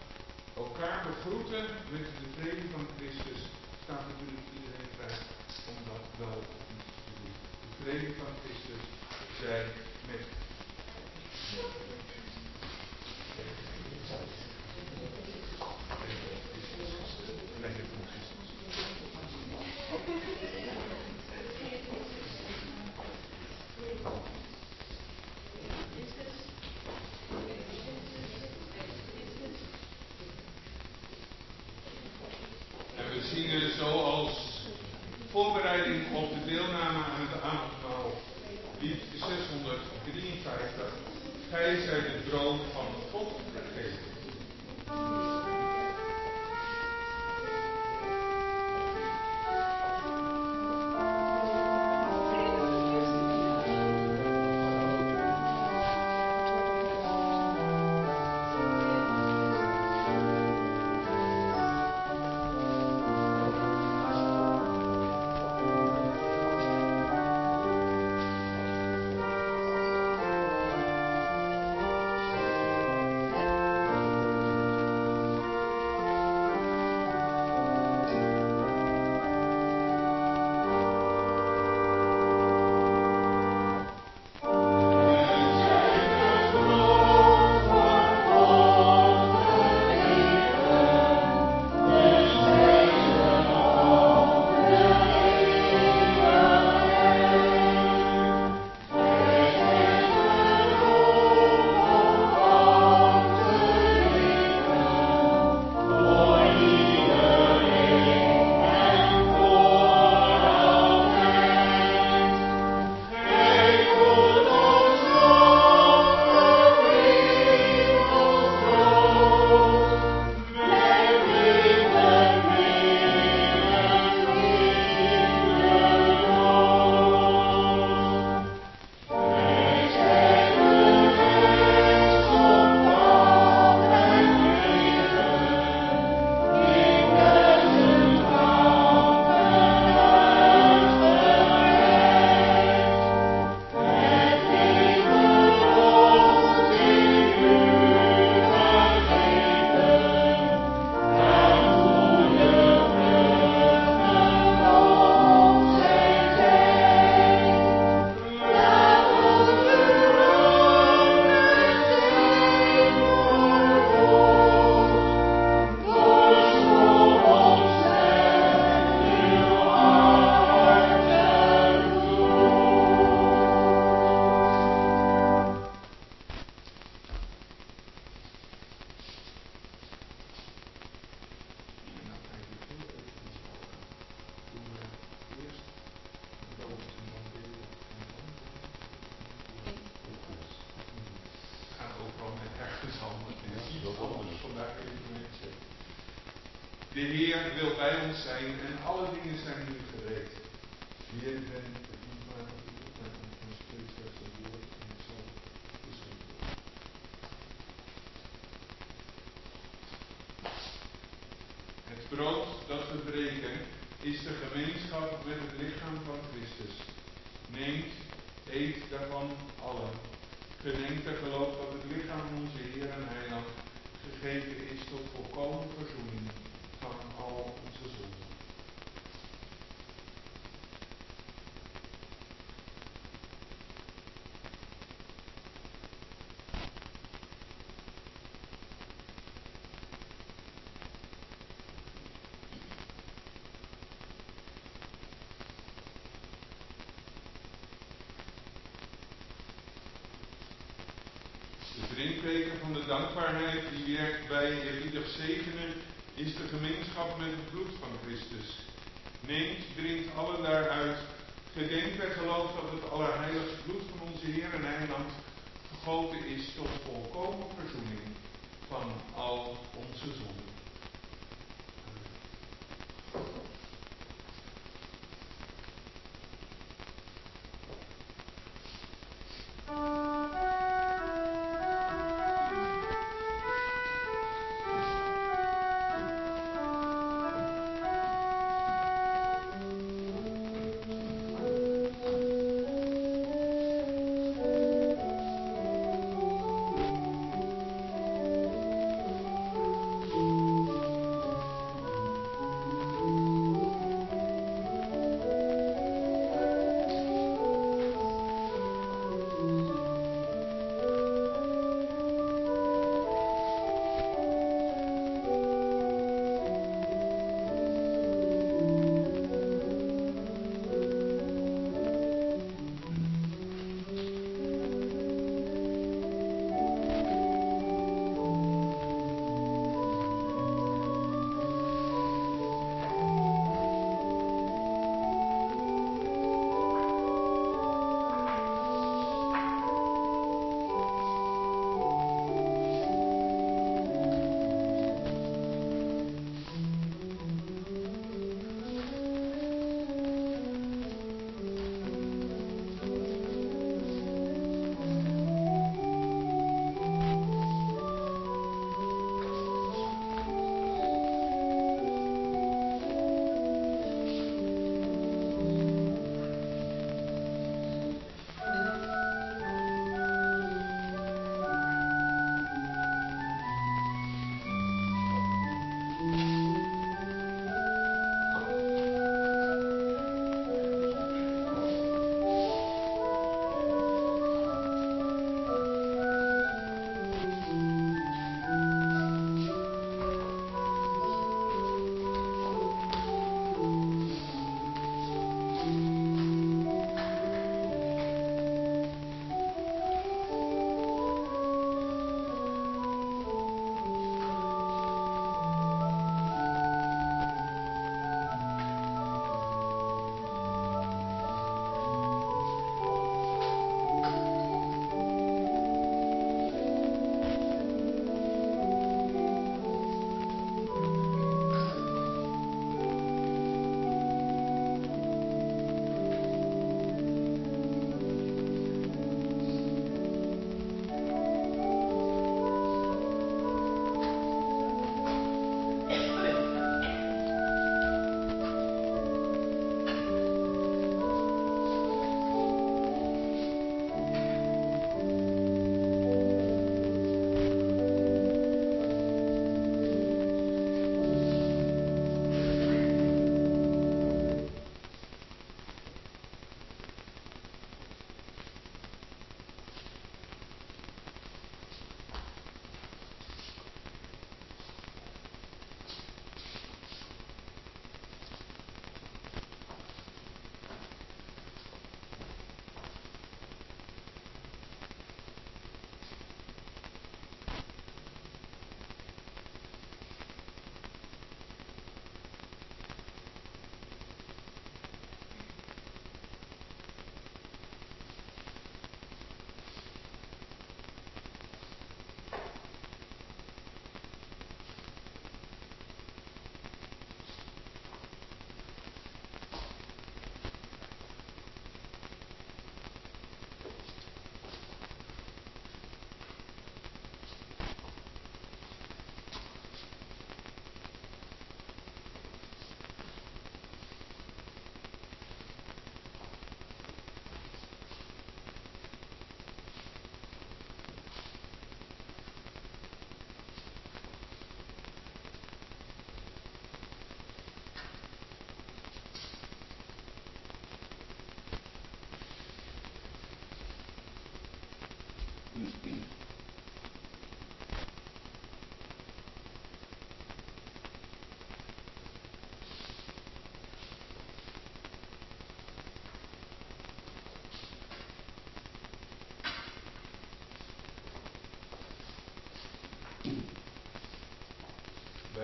elkaar begroeten met de vrede van Christus. Staat natuurlijk iedereen vrij om dat wel niet te doen. De vrede van Christus zij met. En we zingen zoals voorbereiding op de deelname aan het avondmaal. Lied zeshonderddrieënvijftig. Gij zijt de brood van God gegeven. Amen. De Heer wil bij ons zijn en alle dingen zijn nu gereed. Heer, ik ben niet waar dat u opmerkt, maar spreek slechts een woord en het zal geschieden worden. Het brood dat we breken is de gemeenschap met het lichaam van Christus. Neemt, eet daarvan allen. Gedenkt ter geloof dat het lichaam van onze Heer en Heiland gegeven is tot volkomen verzoening van al onze zonden. De drinkbeker van de dankbaarheid die werkt bij eerbiedig zegenen is de gemeenschap met het bloed van Christus. Neemt, drinkt allen daaruit. Gedenkt en gelooft dat het allerheiligste bloed van onze Heer en Heiland gegoten is tot volkomen verzoening van al onze zonden. Amen.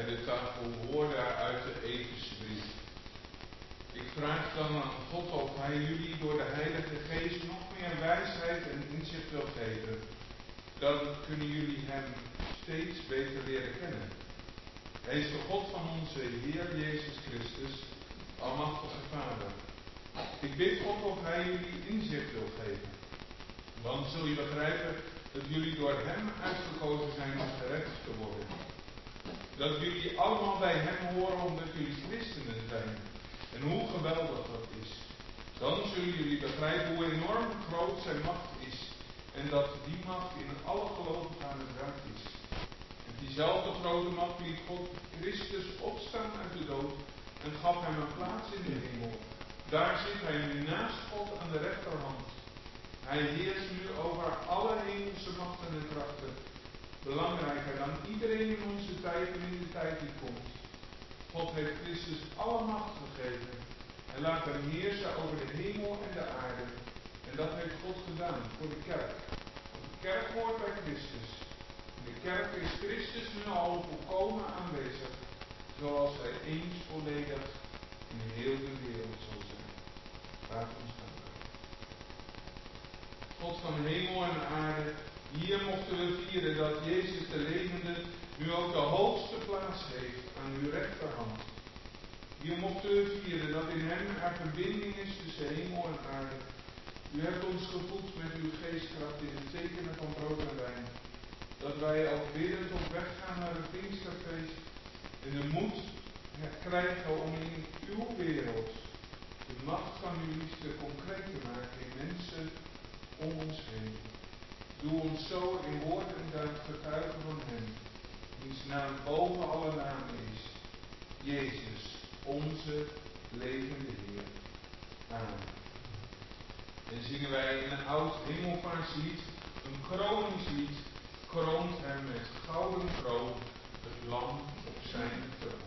de tafel woorden uit de Efezebrief. Ik vraag dan aan God of Hij jullie door de Heilige Geest nog meer wijsheid en inzicht wil geven. Dan kunnen jullie Hem steeds beter leren kennen. Hij is de God van onze Heer Jezus Christus, Almachtige Vader. Ik bid God of Hij jullie inzicht wil geven. Dan zul je begrijpen dat jullie door Hem uitgekozen zijn om gered te worden. Dat jullie allemaal bij Hem horen omdat jullie christenen zijn. En hoe geweldig dat is. Dan zullen jullie begrijpen hoe enorm groot zijn macht is. En dat die macht in alle gelovigen aan het werk is. En diezelfde grote macht liet God Christus opstaan uit de dood. En gaf hem een plaats in de hemel. Daar zit hij nu naast God aan de rechterhand. Hij heerst nu over alle hemelse machten en krachten. Belangrijker dan iedereen in onze tijd en in de tijd die komt. God heeft Christus alle macht gegeven. En laat hem heersen over de hemel en de aarde. En dat heeft God gedaan voor de kerk. Want de kerk hoort bij Christus. In de kerk is Christus nu al volkomen aanwezig. Zoals hij eens volledig in heel de wereld zal zijn. Laat ons gaan. God van hemel en aarde, hier mochten we vieren dat Jezus de levende nu ook de hoogste plaats heeft aan uw rechterhand. Hier mochten we vieren dat in hem er verbinding is tussen hemel en aarde. U hebt ons gevoed met uw geestkracht in het tekenen van brood en wijn. Dat wij ook biddend op weg gaan naar het Pinksterfeest en de moed krijgen om in uw wereld de macht van uw liefde concreet te maken in mensen om ons heen. Doe ons zo in woord en daad getuigen van hem, wiens naam boven alle namen is. Jezus, onze levende Heer. Amen. En zingen wij in een oud hemelvaartslied, een kroningslied, kroont hem met gouden kroon, het lam op zijn troon.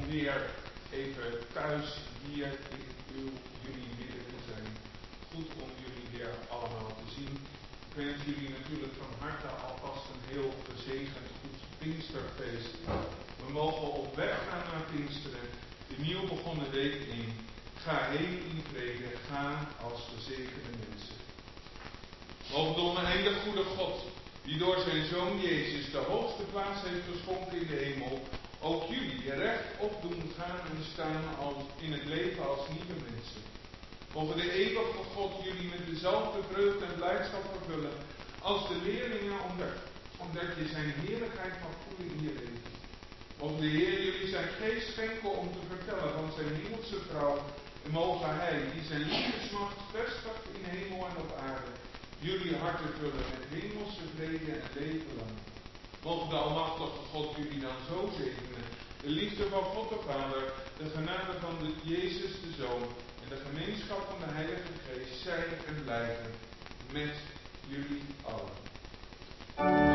meer even thuis hier in uw, jullie midden te zijn. Goed om jullie weer allemaal te zien. Ik wens jullie natuurlijk van harte alvast een heel gezegend goed Pinksterfeest. We mogen op weg gaan naar Pinksteren, de nieuw begonnen week in. Ga heen in vrede, ga als gezegende mensen. Mogen de oneindig goede God, die door zijn Zoon Jezus de hoogste plaats heeft geschonken in de hemel, ook jullie recht op doen gaan en staan als in het leven als nieuwe mensen. Mogen de eeuwige God jullie met dezelfde vreugde en blijdschap vervullen als de leerlingen, omdat, omdat je zijn heerlijkheid mag voelen in je leven. Mogen de Heer jullie zijn geest schenken om te vertellen van zijn hemelse trouw. En mogen hij, die zijn liefdesmacht vestigt in hemel en op aarde, jullie harten vullen met hemelse vrede en leven lang. Mogen de almachtige God jullie dan zo zegenen. De liefde van God de Vader, de genade van de Jezus de Zoon en de gemeenschap van de Heilige Geest zijn en blijven met jullie allen.